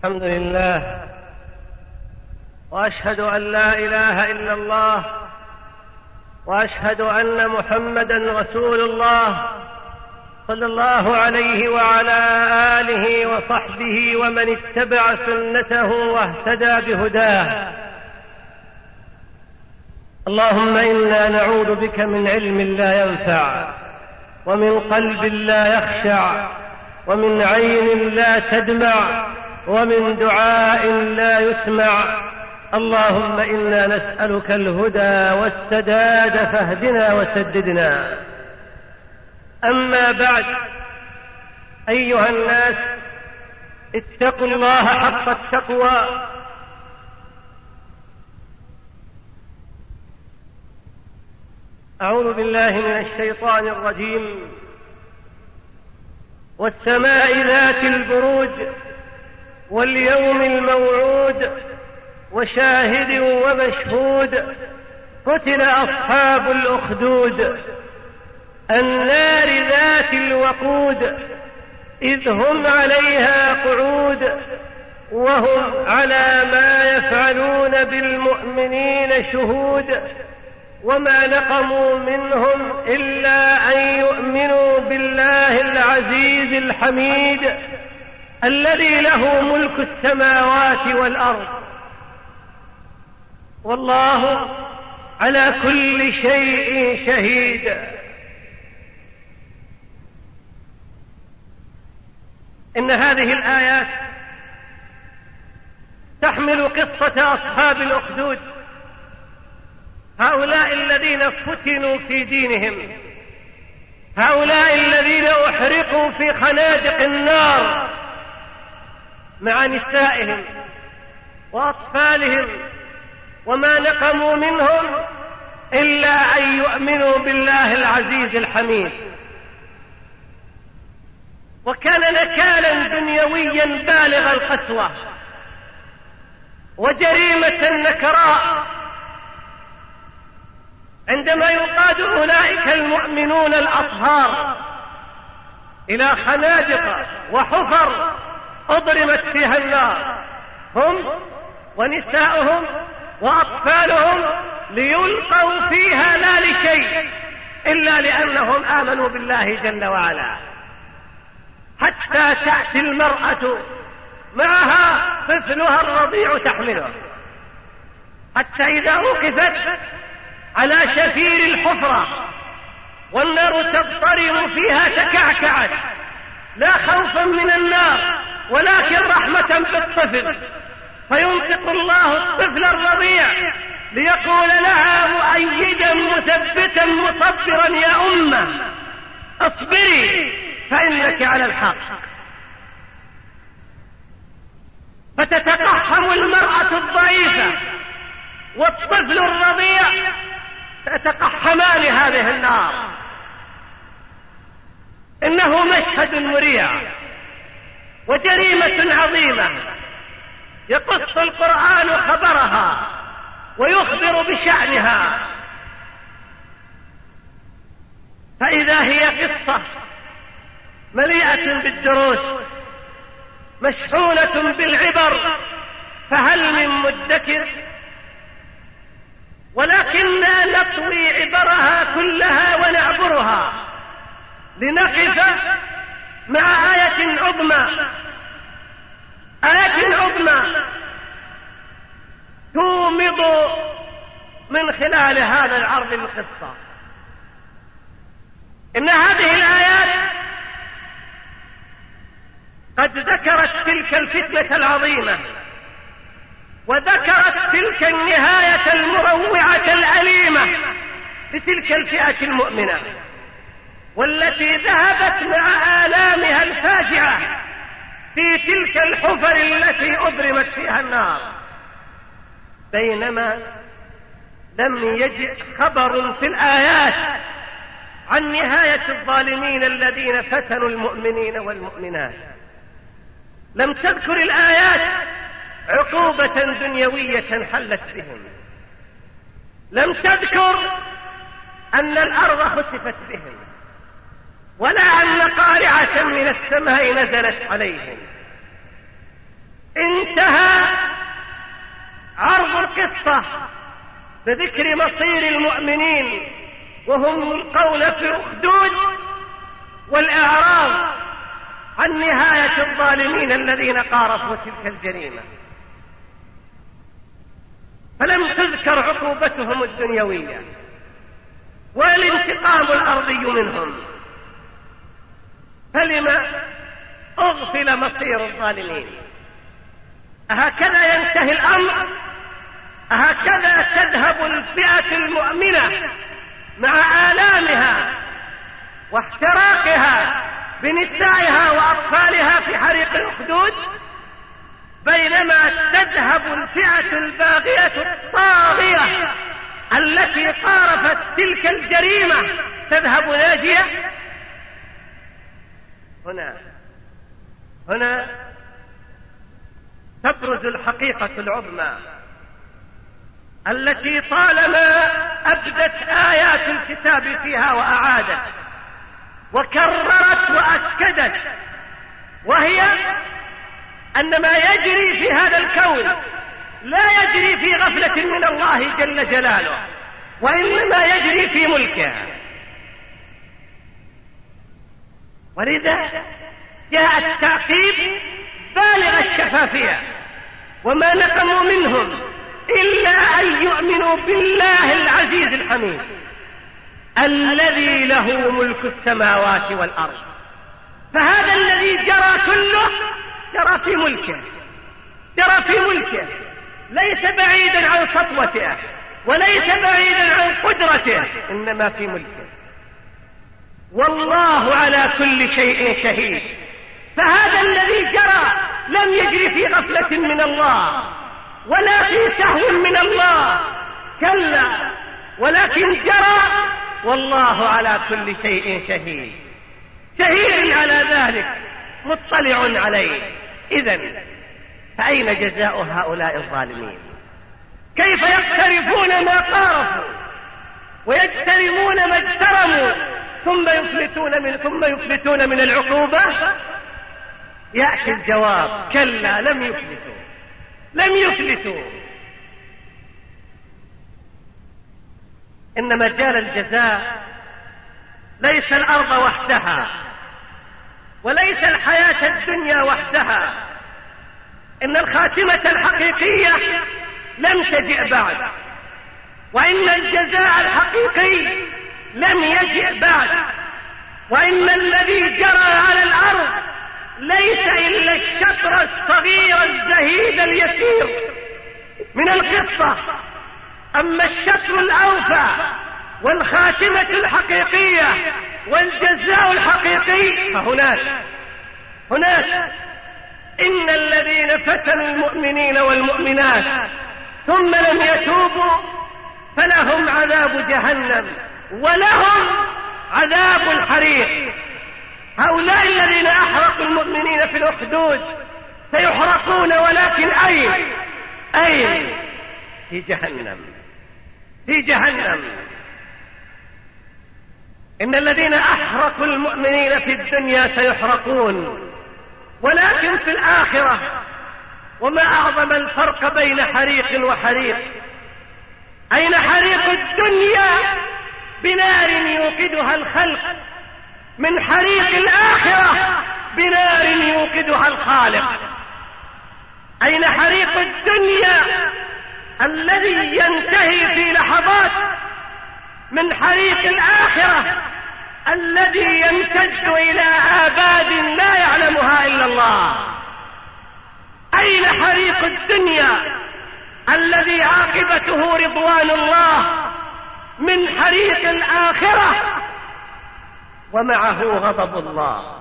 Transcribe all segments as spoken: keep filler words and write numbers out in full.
الحمد لله، وأشهد أن لا إله إلا الله، وأشهد أن محمدا رسول الله صلى الله عليه وعلى آله وصحبه ومن اتبع سنته واهتدى بهداه. اللهم إنا نعوذ بك من علم لا ينفع، ومن قلب لا يخشع، ومن عين لا تدمع، ومن دعاء لا يسمع. اللهم إنا نسألك الهدى والسداد فاهدنا وسددنا. أما بعد، أيها الناس، اتقوا الله حق التقوى. أعوذ بالله من الشيطان الرجيم. والسماء ذات البروج واليوم الموعود وشاهد ومشهود قتل أصحاب الأخدود النار ذات الوقود إذ هم عليها قعود وهم على ما يفعلون بالمؤمنين شهود وما نقموا منهم إلا أن يؤمنوا بالله العزيز الحميد الذي له ملك السماوات والأرض والله على كل شيء شهيد. إن هذه الآيات تحمل قصة أصحاب الأخدود، هؤلاء الذين فتنوا في دينهم، هؤلاء الذين أحرقوا في خنادق النار مع نسائهم وأطفالهم، وما نقموا منهم إلا أن يؤمنوا بالله العزيز الحميد. وكان نكالا دنيويا بالغ القسوة وجريمة نكراء عندما يقاد أولئك المؤمنون الأطهار إلى خنادق وحفر أضرمت فيها النار، هم ونساؤهم وأطفالهم، ليلقوا فيها لا لشيء إلا لأنهم آمنوا بالله جل وعلا، حتى تأتي المرأة معها طفلها الرضيع تحمله، حتى إذا وقفت على شفير الحفرة والنار تضطرم فيها تكعكعت، لا خوفا من النار ولكن رحمة بالطفل، فينطق الله الطفل الرضيع ليقول لها مؤيدا مثبتا مصبرا: يا أمه اصبري فإنك على الحق. فتتقحم المرأة الضعيفة والطفل الرضيع تتقحمان هذه النار. إنه مشهد مريع وجريمة عظيمة يقص القرآن خبرها ويخبر بشأنها، فإذا هي قصة مليئة بالدروس مشحونة بالعبر، فهل من مدكر؟ ولكننا نطوي عبرها كلها ونعبرها لنقف مع آية عظمى، آية عظمى تومض من خلال هذا العرض القصة. إن هذه الآيات قد ذكرت تلك الفتنة العظيمة، وذكرت تلك النهاية المروعة الأليمة لتلك الفئة المؤمنة، والتي ذهبت مع آلامها الفاجعة في تلك الحفر التي أضرمت فيها النار. بينما لم يجئ خبر في الآيات عن نهاية الظالمين الذين فتنوا المؤمنين والمؤمنات. لم تذكر الآيات عقوبة دنيوية حلت بهم، لم تذكر أن الأرض خسفت بهم، ولا أن قارعة من السماء نزلت عليهم. انتهى عرض القصة بذكر مصير المؤمنين وهم القول في الأخدود والإعراض عن نهاية الظالمين الذين قارفوا تلك الجريمة، فلم تذكر عقوبتهم الدنيوية والانتقام الأرضي منهم، فلما أغفل مصير الظالمين؟ أهكذا ينتهي الأمر؟ أهكذا تذهب الفئة المؤمنة مع آلامها واحتراقها بنسائها وأطفالها في حريق الأخدود، بينما تذهب الفئة الباغية الطاغية التي قارفت تلك الجريمة تذهب ناجية؟ هنا هنا تبرز الحقيقة العظمى التي طالما أبدت آيات الكتاب فيها وأعادت وكررت وأكدت، وهي أن ما يجري في هذا الكون لا يجري في غفلة من الله جل جلاله، وإنما يجري في ملكه. ولذا جاء التعقيب بالغ الشفافية، وما نقموا منهم إلا أن يؤمنوا بالله العزيز الحميد الذي له ملك السماوات والأرض. فهذا الذي جرى كله جرى في ملكه، جرى في ملكه، ليس بعيدا عن سطوته وليس بعيدا عن قدرته، إنما في ملكه. والله على كل شيء شهيد. فهذا الذي جرى لم يجري في غفلة من الله ولا في سهو من الله، كلا، ولكن جرى والله على كل شيء شهيد، شهيد على ذلك، مطلع عليه. إذن فأين جزاء هؤلاء الظالمين؟ كيف يقترفون ما قارفوا ويجترمون ما اجترموا ثم يفلتون من ثم يفلتون من العقوبة؟ يأتي الجواب: كلا، لم يفلتوا، لم يفلتوا. إن مجال الجزاء ليس الأرض وحدها وليس الحياة الدنيا وحدها، إن الخاتمة الحقيقية لم تجئ بعد، وإن الجزاء الحقيقي لم يجئ بعد، وإن الذي جرى على الأرض ليس إلا الشطر الصغير الزهيد اليسير من القصة. أما الشطر الأوفى والخاتمة الحقيقية والجزاء الحقيقي فهناك هناك إن الذين فتنوا المؤمنين والمؤمنات ثم لم يتوبوا فلهم عذاب جهنم ولهم عذاب الحريق. هؤلاء الذين أحرقوا المؤمنين في الأخدود سيحرقون، ولكن أين؟ أين؟ في جهنم، في جهنم. إن الذين أحرقوا المؤمنين في الدنيا سيحرقون، ولكن في الآخرة. وما أعظم الفرق بين حريق وحريق؟ أين حريق الدنيا بنار يوقدها الخلق، من حريق الآخرة بنار يوقدها الخالق. أين حريق الدنيا الذي ينتهي في لحظات، من حريق الآخرة الذي يمتد إلى آباد لا يعلمها إلا الله. أين حريق الدنيا الذي عاقبته رضوان الله، من حريق الآخرة ومعه غضب الله.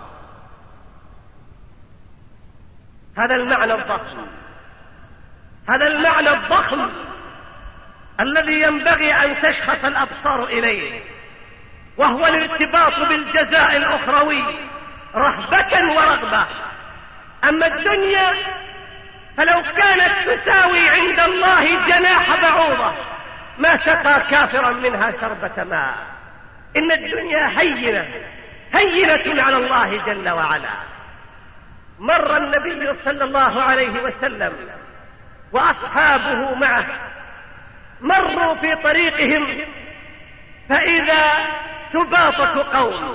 هذا المعنى الضخم، هذا المعنى الضخم الذي ينبغي أن تشخص الأبصار إليه، وهو الارتباط بالجزاء الأخروي رهبة ورغبة. أما الدنيا فلو كانت تساوي عند الله جناح بعوضة ما سقى كافرا منها شربة ماء. إن الدنيا هينة، هينة على الله جل وعلا، مر النبي صلى الله عليه وسلم وأصحابه معه، مروا في طريقهم فإذا سباطة قوم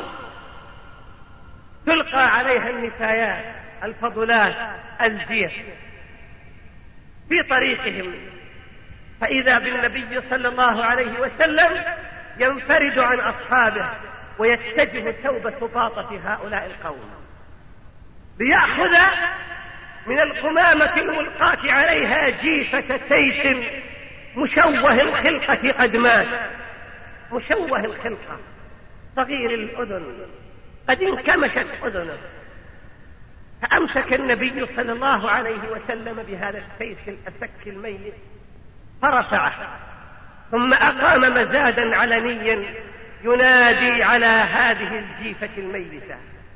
تلقى عليها النفايات الفضلات الزيت في طريقهم، فإذا بالنبي صلى الله عليه وسلم ينفرد عن أصحابه ويتجه ثوب سباطة هؤلاء القوم ليأخذ من القمامة الملقاة عليها جيفة سيف مشوه الخلقة قد مات، مشوه الخلقة صغير الأذن قد انكمشت أذنه، فأمسك النبي صلى الله عليه وسلم بهذا السيف الأسك الميت فرفعه، ثم أقام مزادا علنيا ينادي على هذه الجيفة الميتة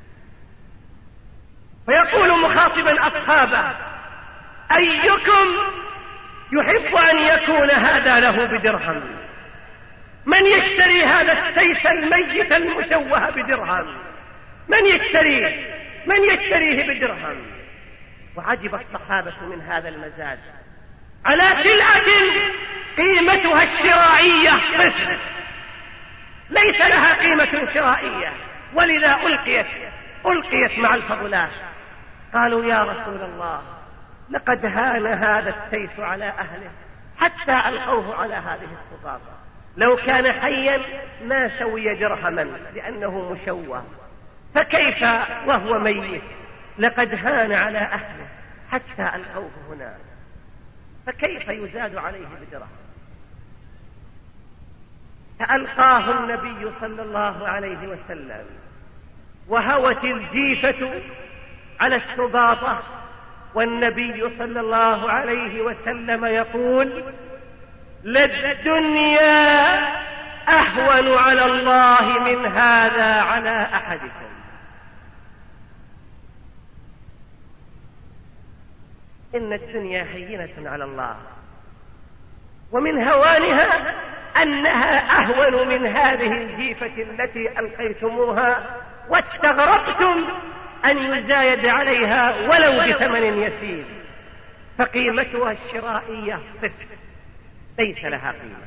فيقول مخاطبا أصحابه: أيكم يحب أن يكون هذا له بدرهم؟ من يشتري هذا السيف الميت المشوه بدرهم؟ من يشتريه؟ من يشتريه بدرهم؟ وعجب الصحابة من هذا المزاد على سلعة قيمتها الشرائية صفر، ليس لها قيمة شرائية، ولذا ألقيت ألقيت مع الفضلات. قالوا: يا رسول الله، لقد هان هذا السيف على أهله حتى ألقوه على هذه السباطة، لو كان حيا ما سوي درهما لأنه مشوه، فكيف وهو ميت؟ لقد هان على أهله حتى ألقوه هنا، فكيف يزاد عليه بدرهم؟ فألقاه النبي صلى الله عليه وسلم وهوت الجيفة على السباطة، والنبي صلى الله عليه وسلم يقول: للدنيا أهون على الله من هذا على أحدكم. إن الدنيا هينة على الله، ومن هوانها أنها أهون من هذه الجيفة التي ألقيتموها واستغربتم أن يزايد عليها ولو بثمن يسير، فقيمتها الشرائية صفر، ليس لها قيمة.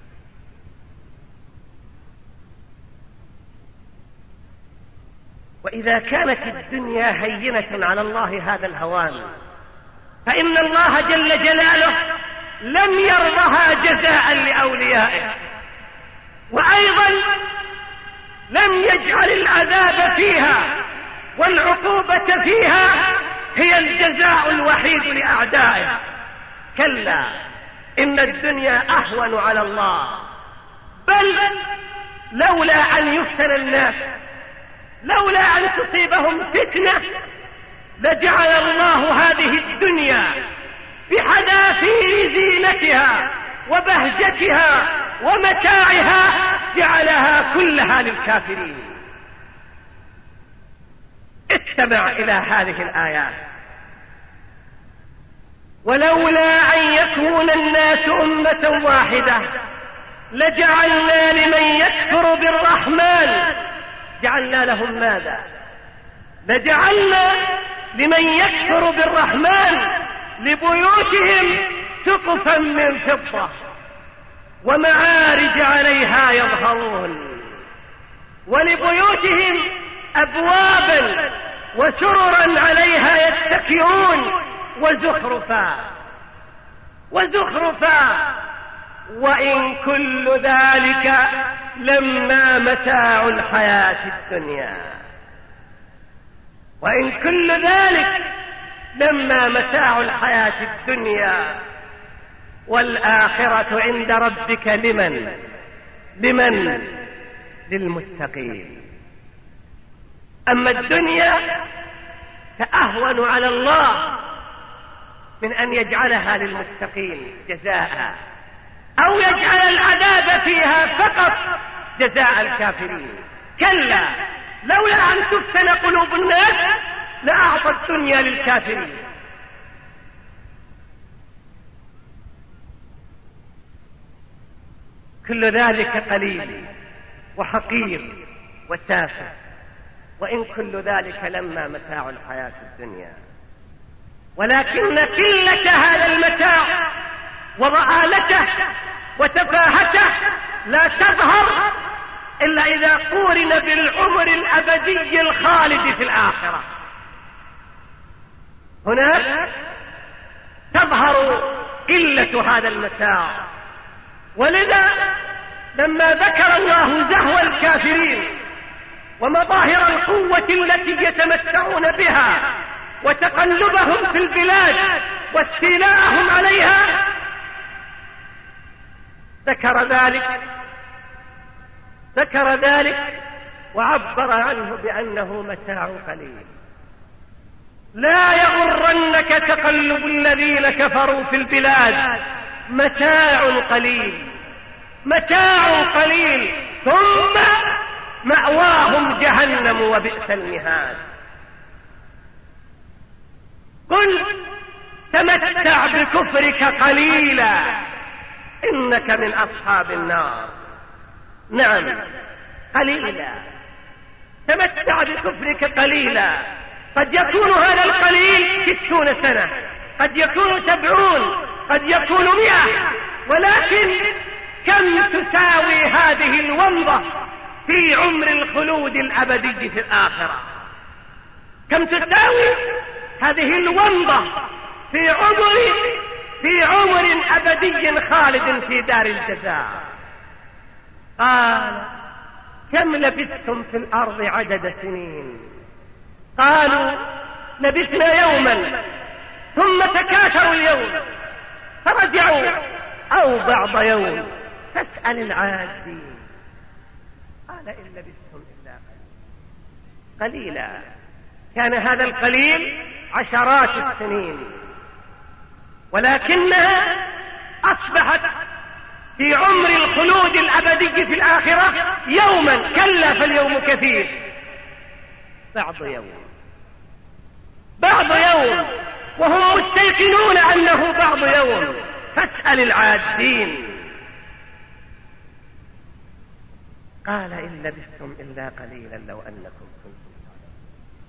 وإذا كانت الدنيا هينة على الله هذا الهوان، فإن الله جل جلاله لم يرضها جزاء لأوليائه، وأيضا لم يجعل العذاب فيها والعقوبة فيها هي الجزاء الوحيد لأعدائه. كلا، إن الدنيا أهون على الله، بل لولا أن يفتن الناس، لولا أن تصيبهم فتنة، لجعل الله هذه الدنيا بحذافير زينتها وبهجتها ومتاعها جعلها كلها للكافرين. استمع إلى هذه الآيات: ولولا أن يكون الناس أمة واحدة لجعلنا لمن يكفر بالرحمن، جعلنا لهم ماذا؟ لجعلنا لمن يكفر بالرحمن لبيوتهم سقفا من فضة ومعارج عليها يظهرون، ولبيوتهم أبوابا وسررا عليها يتكئون وزخرفا وزخرفا وإن كل ذلك لما متاع الحياة الدنيا، وإن كل ذلك لما متاع الحياة الدنيا، والآخرة عند ربك لمن لمن للمتقين. أما الدنيا فأهون على الله من أن يجعلها للمتقين جزاء، أو يجعل العذاب فيها فقط جزاء الكافرين. كلا، لولا أن تفتن قلوب الناس لأعطى الدنيا للكافرين. كل ذلك قليل وحقير وتافه وإن كل ذلك لما متاع الحياة الدنيا، ولكن قلة هذا المتاع وضآلته وتفاهته لا تظهر إلا إذا قورن بالعمر الأبدي الخالد في الآخرة. هناك تظهر قلة هذا المتاع. ولذا لما ذكر الله زهو الكافرين ومظاهر القوة التي يتمتعون بها وتقلبهم في البلاد واستيلاءهم عليها، ذكر ذلك ذكر ذلك وعبر عنه بأنه متاع قليل. لا يغرنك تقلب الذين كفروا في البلاد، متاع قليل متاع قليل ثم مأواهم جهنم وبئس المهاد. قل تمتع بكفرك قليلا إنك من أصحاب النار. نعم قليلا، تمتع بكفرك قليلا. قد يكون هذا القليل ستون سنة، قد يكون سبعون، قد يكون مئة، ولكن كم تساوي هذه الومضة في عمر الخلود الأبدي في الآخرة؟ كم تساوي هذه الومضة في عمر في عمر أبدي خالد في دار الجزاء؟ قال كم لبثتم في الأرض عدد سنين؟ قالوا لبثنا يوما ثم تكاثروا اليوم فرجعوا أو بعض يوم فاسأل العادين. قال إن لبثتم إلا قليلا. قليلا كان هذا القليل عشرات السنين، ولكنها أصبحت في عمر الخلود الأبدي في الآخرة يوما، كلا فاليوم كثير. بعض يوم بعض يوم وهم مستيقنون أنه بعض يوم، فاسأل العادين. قال إن لبثتم إلا قليلا لو أنكم كنتم تعلمون.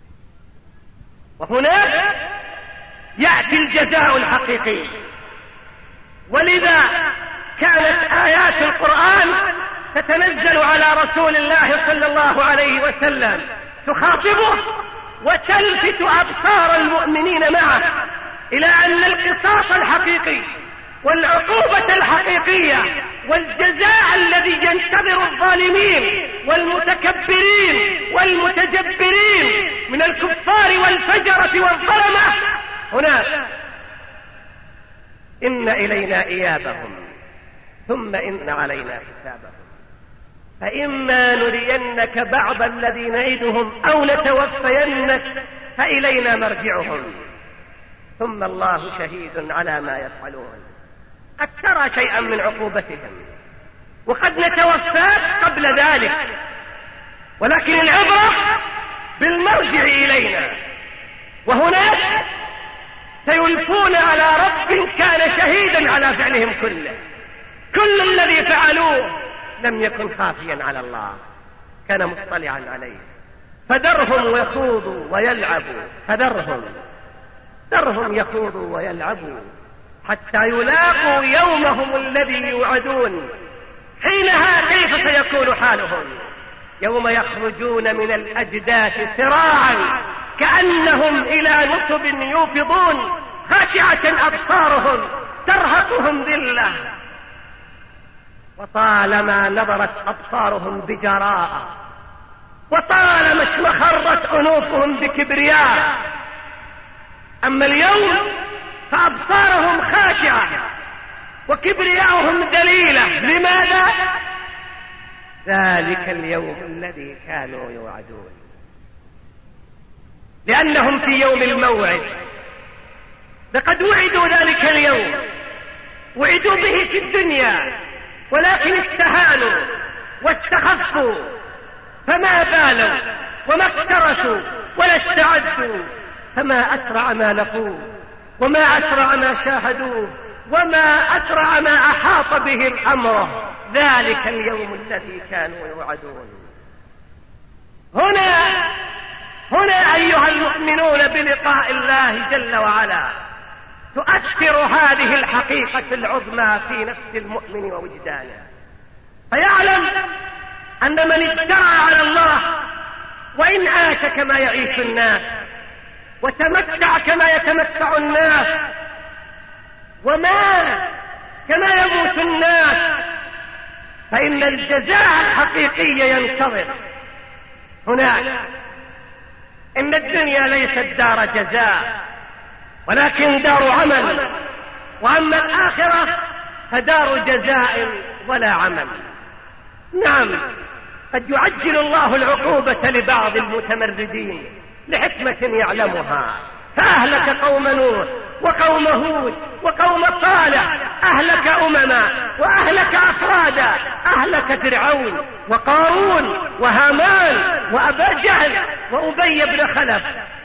وهناك يأتي الجزاء الحقيقي. ولذا كانت آيات القرآن تتنزل على رسول الله صلى الله عليه وسلم تخاطبه وتلفت أبصار المؤمنين معه إلى أن القصاص الحقيقي والعقوبة الحقيقية والجزاء الذي ينتظر الظالمين والمتكبرين والمتجبرين من الكفار والفجرة والظلمة هناك. إن إلينا إيابهم ثم إن علينا حسابهم، فإما نرينك بعض الذي نعدهم أو نتوفينك فإلينا مرجعهم ثم الله شهيد على ما يفعلون. قد ترى شيئا من عقوبتهم وقد نتوفاك قبل ذلك، ولكن العبرة بالمرجع إلينا. وهناك سيلفون على رب كان شهيدا على فعلهم كله. كل الذي فعلوه لم يكن خافيا على الله، كان مطلعا عليه. فذرهم يخوضوا ويلعبوا فذرهم ذرهم يخوضوا ويلعبوا حتى يلاقوا يومهم الذي يوعدون. حينها كيف سيكون حالهم؟ يوم يخرجون من الأجداث سراعا كأنهم إلى نصب يوفضون، خاشعة أبصارهم ترهقهم ذلة، وطالما نظرت أبصارهم بجراءة، وطالما اشمخرت أنوفهم بكبرياء. أما اليوم فأبصارهم خاشعة وكبرياءهم دليلة. لماذا؟ ذلك اليوم الذي كانوا يوعدون، لأنهم في يوم الموعد. لقد وعدوا ذلك اليوم، وعدوا به في الدنيا، ولكن استهانوا واستخفوا، فما بالوا وما اكترثوا ولا استعدوا. فما أسرع ما لقوه وما أسرع ما شاهدوه وما أسرع ما أحاط بهم أمره. ذلك اليوم الذي كانوا يوعدون. هنا هنا أيها المؤمنون بلقاء الله جل وعلا تؤثر هذه الحقيقة العظمى في نفس المؤمن ووجدانه، فيعلم أن من اجترى على الله وإن عاش كما يعيش الناس وتمتع كما يتمتع الناس ومات كما يموت الناس، فإن الجزاء الحقيقي ينتظر هناك. إن الدنيا ليست دار جزاء ولكن دار عمل، وأما الآخرة فدار جزاء ولا عمل. نعم، قد يعجل الله العقوبة لبعض المتمردين لحكمة يعلمها، فأهلك قوم نوح وقوم هود وقوم صالح، أهلك أمما وأهلك أفرادا، أهلك فرعون وقارون وهامان وأبا جهل وأبي بن خلف.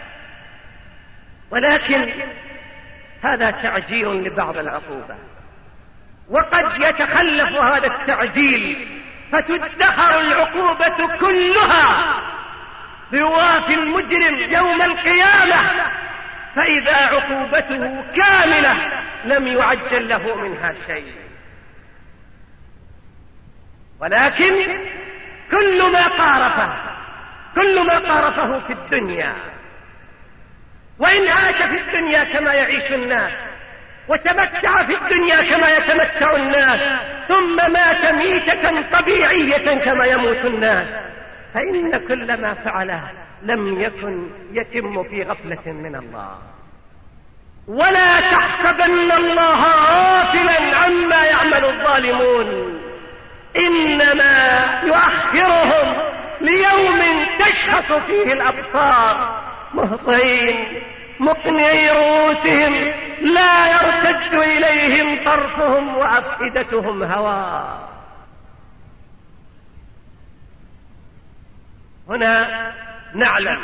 ولكن هذا تعجيل لبعض العقوبة، وقد يتخلف هذا التعجيل فتدخر العقوبة كلها بوافي المجرم يوم القيامة، فإذا عقوبته كاملة لم يعجل له منها شيء. ولكن كل ما قارفه كل ما قارفه في الدنيا، وإن عاش في الدنيا كما يعيش الناس وتمتع في الدنيا كما يتمتع الناس ثم مات ميتة طبيعية كما يموت الناس، فإن كل ما فعله لم يكن يتم في غفلة من الله. ولا تحسبن الله غافلا عما يعمل الظالمون، إنما يؤخرهم ليوم تشخص فيه الأبصار مهطعين مقنعي رؤوسهم لا يرتد إليهم طرفهم وأفئدتهم هواء. هنا نعلم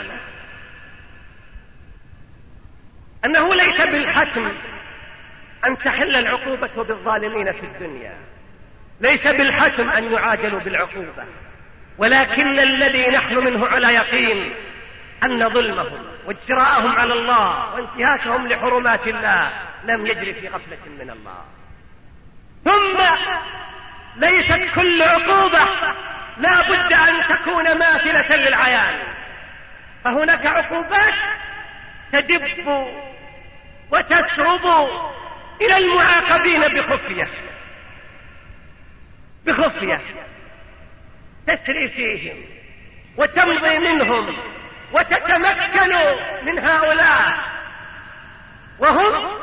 أنه ليس بالحتم أن تحل العقوبة بالظالمين في الدنيا، ليس بالحتم أن يعاجلوا بالعقوبة، ولكن الذي نحن منه على يقين أن ظلمهم واجتراءهم على الله وانتهاكهم لحرمات الله لم يجري في غفلة من الله. ثم ليست كل عقوبة لا بد أن تكون ماثلة للعيان، فهناك عقوبات تدب وتسرب إلى المعاقبين بخفية بخفية تسري فيهم وتمضي منهم وتتمكن من هؤلاء وهم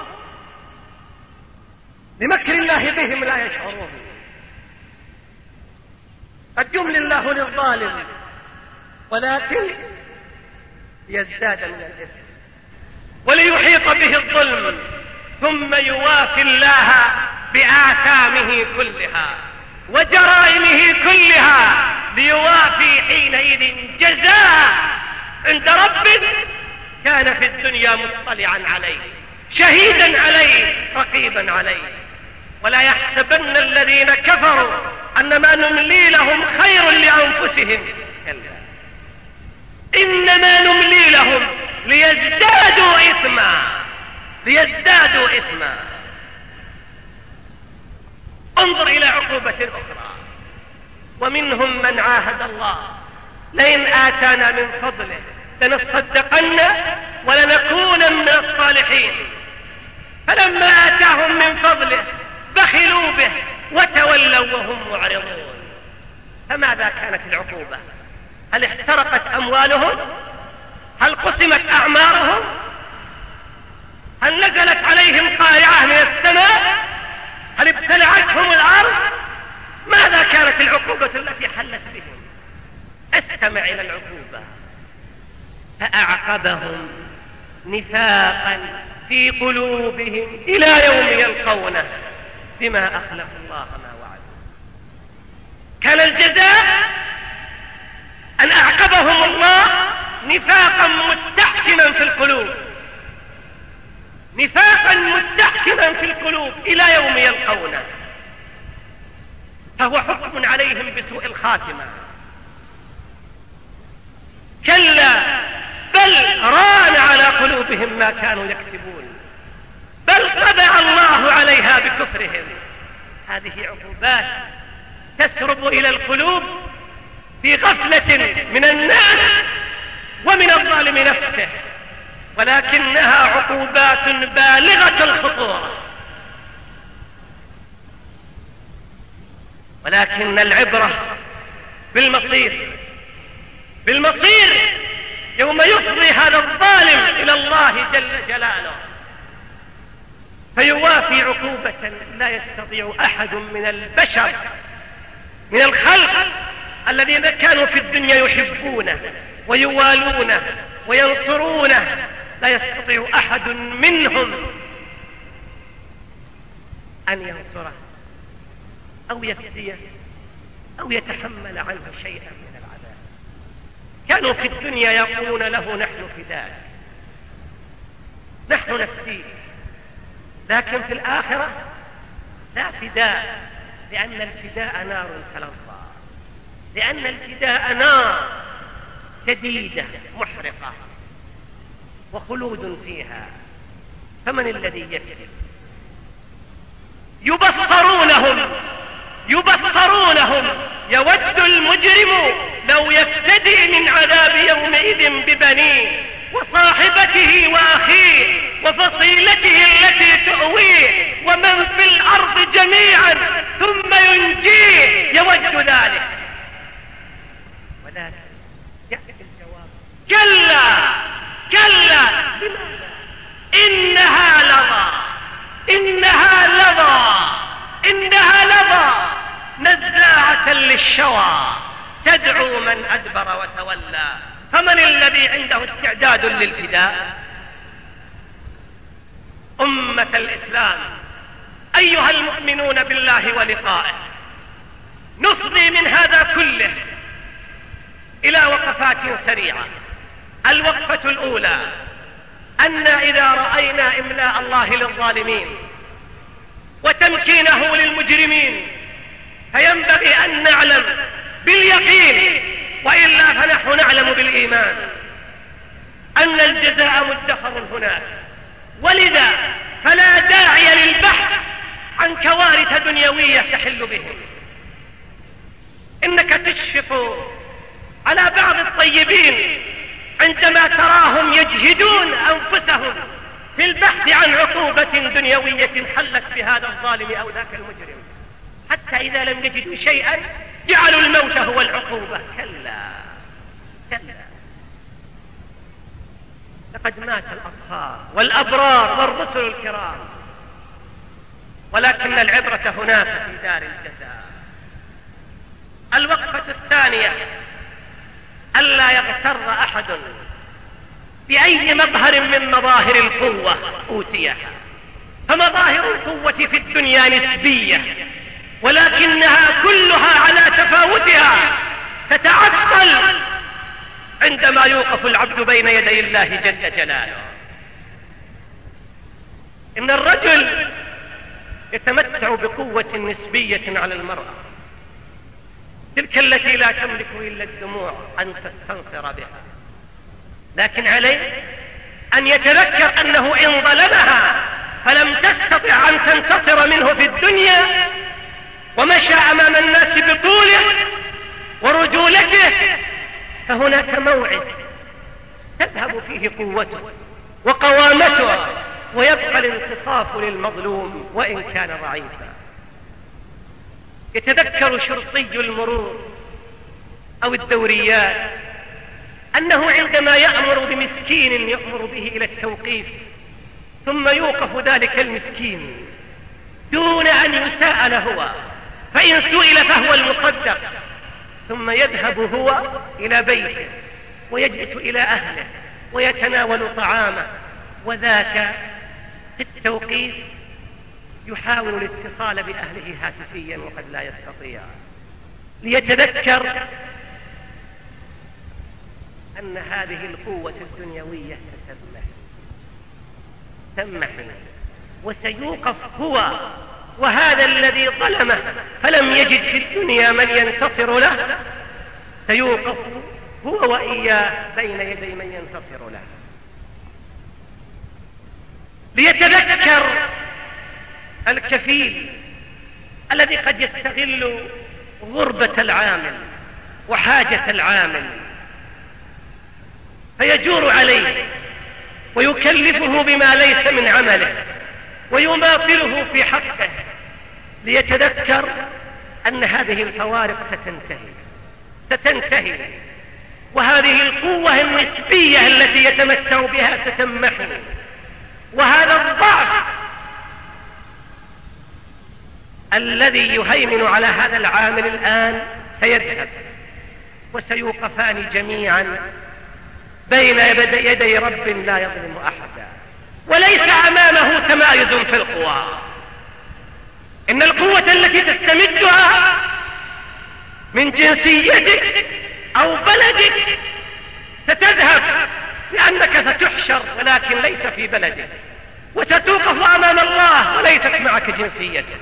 بمكر الله بهم لا يشعرون. قد يملي الله للظالم ولكن يزداد من الإثم وليحيط به الظلم ثم يوافي الله بآثامه كلها وجرائمه كلها ليوافي حينئذ جزاء عند ربه كان في الدنيا مطلعا عليه شهيدا عليه رقيبا عليه. ولا يحسبن الذين كفروا أنما نملي لهم خير لأنفسهم، كلا إنما نملي لهم ليزدادوا إثما ليزدادوا إثما. انظر إلى عقوبة أخرى، ومنهم من عاهد الله لئن آتانا من فضله لنصدقن ولنكون من الصالحين، فلما آتاهم من فضله بخلوا به وتولوا وهم معرضون. فماذا كانت العقوبة؟ هل احترقت أموالهم؟ هل قسمت أعمارهم؟ هل نزلت عليهم قارعة من السماء؟ هل ابتلعتهم الأرض؟ ماذا كانت العقوبة التي حلت بهم؟ استمع إلى العقوبة: فأعقبهم نفاقا في قلوبهم إلى يوم يلقونه بما أخلفوا الله ما وعدوا. كان الجزاء أن أعقبهم الله نفاقا مستحكما في القلوب نفاقا مستحكما في القلوب إلى يوم يلقونه، فهو حكم عليهم بسوء الخاتمة. كلا بل ران على قلوبهم ما كانوا يكسبون، بل طبع الله عليها بكفرهم. هذه عقوبات تسرب إلى القلوب في غفلة من الناس ومن الظالم نفسه، ولكنها عقوبات بالغة الخطورة. ولكن العبرة بالمصير، بالمصير يوم يفضي هذا الظالم إلى الله جل جلاله فيوافي عقوبة لا يستطيع أحد من البشر من الخلق الذين كانوا في الدنيا يحبونه ويوالونه وينصرونه، لا يستطيع أحد منهم أن ينصره أو يفديه أو يتحمل عنه شيئا من العذاب. كانوا في الدنيا يقولون له نحن فداك، نحن نفديك، لكن في الآخرة لا فداء، لأن الفداء نار كالأنصار، لأن الفداء نار شديدة محرقة وخلود فيها. فمن الذي يفدي؟ يبصرونهم يبصرونهم يود المجرم لو يفتدي من عذاب يومئذ ببنيه وصاحبته وأخيه وفصيلته التي تؤويه ومن في الأرض جميعا ثم ينجيه، يود ذلك. ولكن يأتي الجواب: كلا كلا. لماذا؟ إنها لظى إنها لظى إنها لظى نزاعة للشوى تدعو من أدبر وتولى. فمن الذي عنده استعداد للفداء؟ أمة الإسلام، أيها المؤمنون بالله ولقائه، نفضي من هذا كله إلى وقفات سريعة. الوقفة الأولى: أن إذا رأينا إملاء الله للظالمين وتمكينه للمجرمين فينبغي أن نعلم باليقين، وإلا فنحن نعلم بالإيمان، أن الجزاء مدخر هناك. ولذا فلا داعي للبحث عن كوارث دنيوية تحل بهم. إنك تشفق على بعض الطيبين عندما تراهم يجهدون أنفسهم في البحث عن عقوبة دنيوية حلت بهذا الظالم أو ذاك المجرم، حتى إذا لم يجدوا شيئا جعلوا الموت هو العقوبة. كلا كلا، لقد مات الأطهار والأبرار والرسل الكرام، ولكن العبرة هناك في دار الجزاء. الوقفة الثانية: ألا يغتر أحد بأي مظهر من مظاهر القوة أوتيها، فمظاهر القوة في الدنيا نسبية، ولكنها كلها على تفاوتها تتعطل عندما يوقف العبد بين يدي الله جل جلاله. إن الرجل يتمتع بقوة نسبية على المرأة، تلك التي لا تملك إلا الدموع أن تستنصر بها، لكن عليه أن يتذكر أنه إن ظلمها فلم تستطع أن تنتصر منه في الدنيا ومشى أمام الناس بطوله ورجولته، فهناك موعد تذهب فيه قوته وقوامته ويبقى الانتصاف للمظلوم وإن كان ضعيفا. يتذكر شرطي المرور أو الدوريات أنه عندما يأمر بمسكين يأمر به إلى التوقيف ثم يوقف ذلك المسكين دون أن يساءل هو، فإن سئل فهو المصدق، ثم يذهب هو إلى بيته ويجلس إلى أهله ويتناول طعامه، وذاك في التوقيف يحاول الاتصال بأهله هاتفيا وقد لا يستطيع، ليتذكر أن هذه القوة الدنيوية تسمح تمحي وسيوقف هو وهذا الذي ظلمه فلم يجد في الدنيا من ينتصر له، سيوقف هو وإياه بين يدي من ينتصر له. ليتذكر الكفيل الذي قد يستغل غربة العامل وحاجة العامل فيجور عليه ويكلفه بما ليس من عمله ويماطله في حقه، ليتذكر أن هذه الفوارق ستنتهي ستنتهي وهذه القوة النسبية التي يتمتع بها ستمحو، وهذا الضعف الذي يهيمن على هذا العامل الآن سيذهب، وسيوقفان جميعا بين يدي رب لا يظلم أحدا. وليس أمامه تمايز في القوى، إن القوة التي تستمدها من جنسيتك أو بلدك ستذهب لأنك ستحشر ولكن ليس في بلدك، وستوقف أمام الله وليست معك جنسيتك،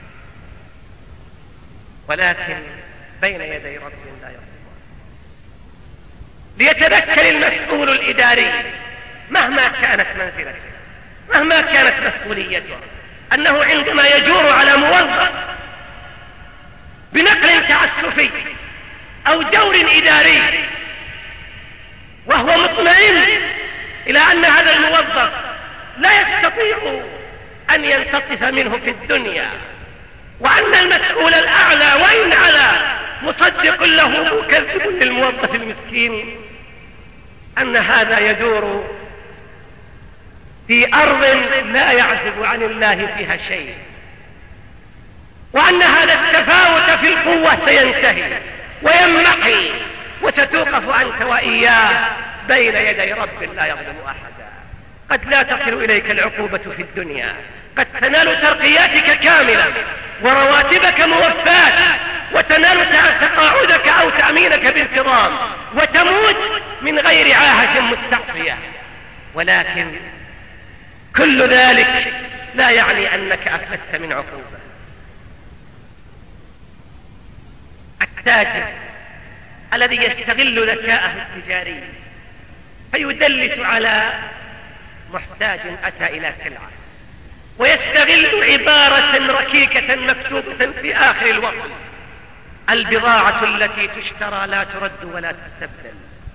ولكن بين يدي رب لا يظلم. ليتذكر المسؤول الإداري مهما كانت منزلته مهما كانت مسؤوليته أنه عندما يجور على موظف بنقل تعسفي أو دور إداري وهو مطمئن إلى أن هذا الموظف لا يستطيع أن ينتصف منه في الدنيا، وأن المسؤول الأعلى وإن على مصدق له مكذب للموظف المسكين، أن هذا يدور في أرض لا يعزب عن الله فيها شيء، وأن هذا التفاوت في القوة سينتهي ويمحي، وستوقف أنت وإياه بين يدي رب لا يظلم أحدا. قد لا تصل إليك العقوبة في الدنيا، قد تنال ترقياتك كاملة ورواتبك موفاة، وتنال تقاعدك أو تأمينك بانتظام، وتموت من غير عاهة مستعصية، ولكن كل ذلك لا يعني أنك أفلست من عقوبة. التاجر الذي يستغل ذكاءه التجاري فيدلس على محتاج أتى إلى سلعة، ويستغل عبارة ركيكة مكتوبة في آخر الوقت: البضاعة التي تشترى لا ترد ولا تستبدل.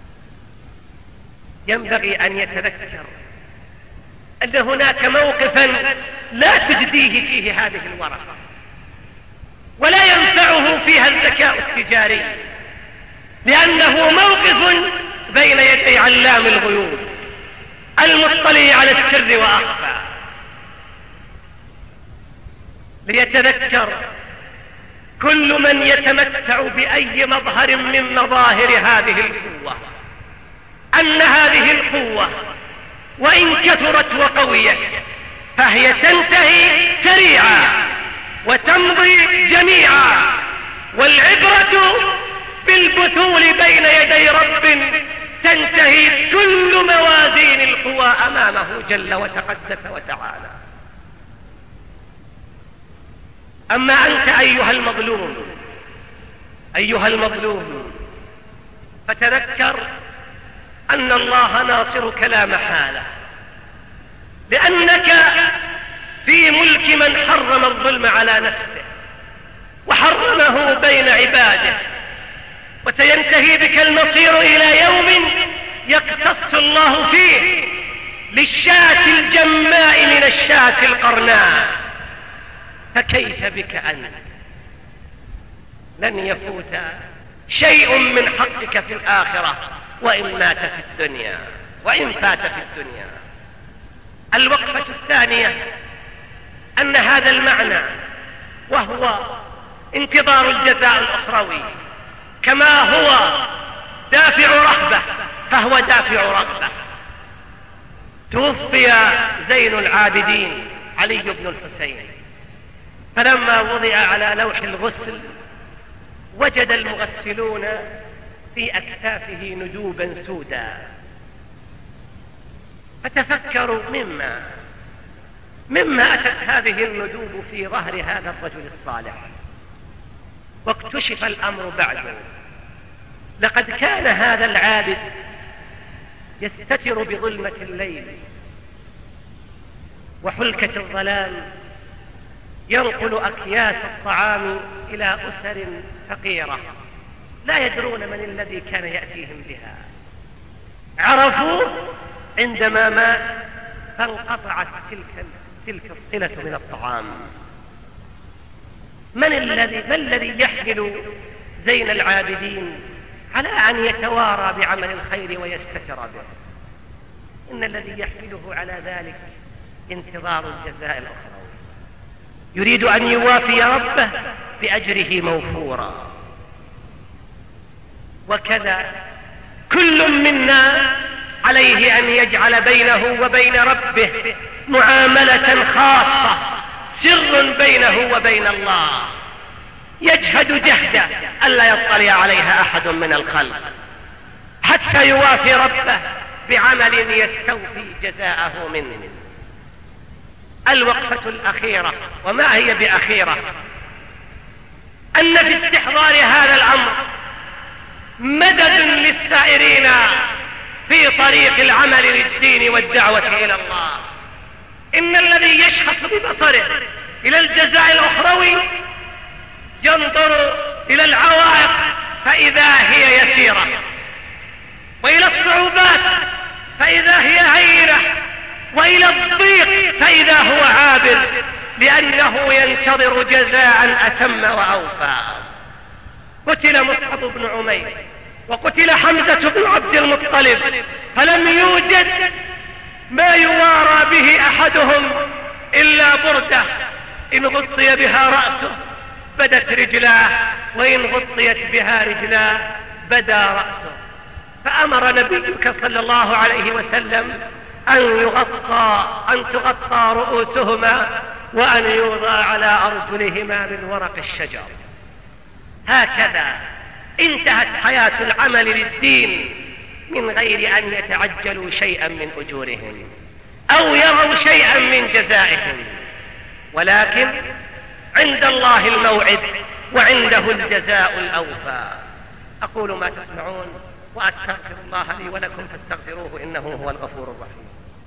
ينبغي أن يتذكر أن هناك موقفا لا تجديه فيه هذه الورقة، ولا ينفعه فيها الذكاء التجاري، لأنه موقف بين يدي علام الغيوب المطلع على السر وأخفى. ليتذكر كل من يتمتع بأي مظهر من مظاهر هذه القوة أن هذه القوة وإن كثرت وقويت فهي تنتهي سريعا وتمضي جميعا، والعبرة بالبثول بين يدي رب تنتهي كل موازين القوى أمامه جل وتقدس وتعالى. أما أنت أيها المظلوم أيها المظلوم فتذكر أن الله ناصرك لا محالة، لأنك في ملك من حرم الظلم على نفسه وحرمه بين عباده، وسينتهي بك المصير إلى يوم يقتص الله فيه للشاة الجماء من الشاة القرناء، فكيف بك أنت؟ لن يفوت شيء من حقك في الآخرة وإن مات في الدنيا وإن فات في الدنيا. الوقفة الثانية أن هذا المعنى وهو انتظار الجزاء الأخروي كما هو دافع رهبة فهو دافع رغبة. توفي زين العابدين علي بن الحسين، فلما وضع على لوح الغسل وجد المغسلون في أكتافه ندوبا سودا، فتفكروا مما مما أتت هذه الندوب في ظهر هذا الرجل الصالح، واكتشف الأمر بعده. لقد كان هذا العابد يستتر بظلمة الليل وحلكة الظلام، ينقل أكياس الطعام إلى أسر فقيرة لا يدرون من الذي كان يأتيهم بها. عرفوا عندما مات فانقطعت تلك تلك الصلة من الطعام. من الذي ما الذي يحمل زين العابدين على أن يتوارى بعمل الخير ويستتر به؟ إن الذي يحمله على ذلك انتظار الجزاء الأخروي، يريد أن يوافي ربه بأجره موفورا. وكذا كل منا عليه أن يجعل بينه وبين ربه معاملة خاصة، سر بينه وبين الله، يجهد جهدا ألا يطلع عليها أحد من الخلق، حتى يوافي ربه بعمل يستوفي جزاءه منه. الوقفة الأخيرة، وما هي بأخيرة، أن في استحضار هذا الأمر مدد للسائرين في طريق العمل للدين والدعوة إلى الله. إن الذي يشخص ببصره إلى الجزاء الأخروي ينظر إلى العوائق فإذا هي يسيرة، وإلى الصعوبات فإذا هي هينة، وإلى الضيق فإذا هو عابر، لأنه ينتظر جزاء أتم وأوفى. قتل مصعب بن عمير وقتل حمزة بن عبد المطلب، فلم يوجد ما يوارى به أحدهم إلا بردة إن غطي بها رأسه بدت رجلاه، وإن غطيت بها رجلاه بدا رأسه. فأمر نبيك صلى الله عليه وسلم أن يغطى أن تغطى رؤوسهما وأن يوضع على أرجلهما من ورق الشجر. هكذا انتهت حياة العمل للدين من غير أن يتعجلوا شيئا من أجورهم أو يروا شيئا من جزائهم، ولكن عند الله الموعد وعنده الجزاء الأوفى. أقول ما تسمعون وأستغفر الله لي ولكم فاستغفروه إنه هو الغفور الرحيم.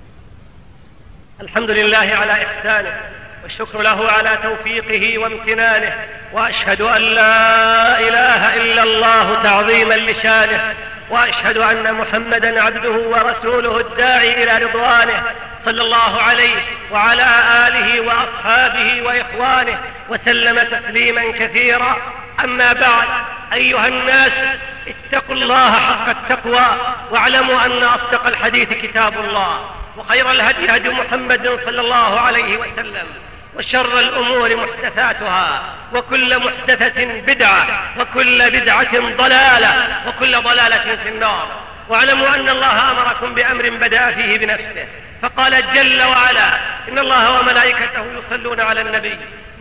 الحمد لله على إحسانه، والشكر له على توفيقه وامتنانه، وأشهد أن لا إله إلا الله تعظيما لشانه، وأشهد أن محمدا عبده ورسوله الداعي إلى رضوانه، صلى الله عليه وعلى آله وأصحابه وإخوانه وسلم تسليما كثيرا. أما بعد، أيها الناس، اتقوا الله حق التقوى، واعلموا أن أصدق الحديث كتاب الله، وخير الهدي هدي محمد صلى الله عليه وسلم، وشر الأمور محدثاتها، وكل محدثة بدعة، وكل بدعة ضلالة، وكل ضلالة في النار. واعلموا أن الله أمركم بأمر بدأ فيه بنفسه، فقال جل وعلا: إن الله وملائكته يصلون على النبي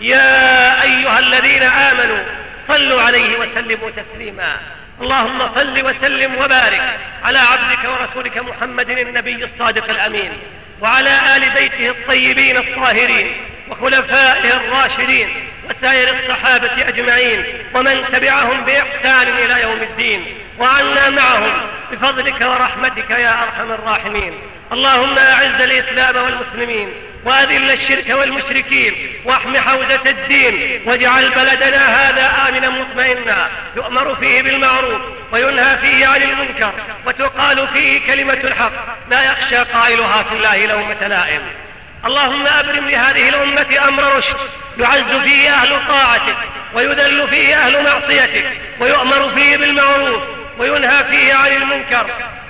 يا أيها الذين آمنوا صلوا عليه وسلموا تسليما. اللهم صل وسلم وبارك على عبدك ورسولك محمد النبي الصادق الأمين، وعلى آل بيته الطيبين الطاهرين وخلفائه الراشدين وسائر الصحابة أجمعين ومن تبعهم بإحسان إلى يوم الدين، وعنا معهم بفضلك ورحمتك يا أرحم الراحمين. اللهم أعز الإسلام والمسلمين، وأذل الشرك والمشركين، واحم حوزة الدين، واجعل بلدنا هذا آمنا مطمئنا، يؤمر فيه بالمعروف وينهى فيه عن المنكر، وتقال فيه كلمة الحق، لا يخشى قائلها في الله لومة لائم. اللهم أبرم لهذه الأمة أمر رشد، يعز فيه أهل طاعتك، ويذل فيه أهل معصيتك، ويؤمر فيه بالمعروف وينهى فيه عن المنكر.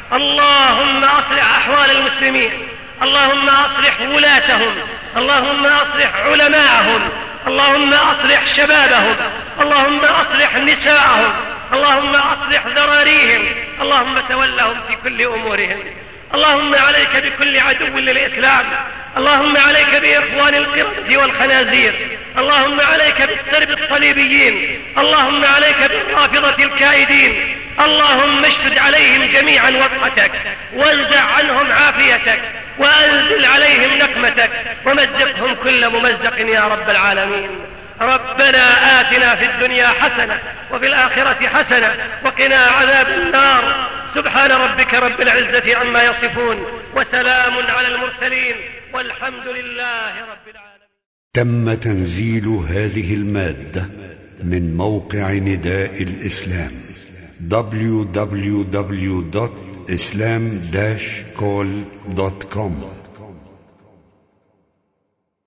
اللهم أصلح أحوال المسلمين، اللهم أصلح ولاتهم، اللهم أصلح علماءهم، اللهم أصلح شبابهم، اللهم أصلح نساءهم، اللهم أصلح ذراريهم، اللهم تولهم في كل أمورهم. اللهم عليك بكل عدو للإسلام، اللهم عليك بإخوان القردة والخنازير، اللهم عليك بالسرب الصليبيين، اللهم عليك بالرافضة الكائدين، اللهم اشتد عليهم جميعا وطأتك، وانزع عنهم عافيتك، وأنزل عليهم نقمتك، ومزقهم كل ممزق يا رب العالمين. ربنا آتنا في الدنيا حسنة وفي الآخرة حسنة وقنا عذاب النار. سبحان ربك رب العزة عما يصفون وسلام على المرسلين والحمد لله رب العالمين. تم تنزيل هذه المادة من موقع نداء الإسلام دبليو دبليو دبليو دوت إسلام داش كول دوت كوم.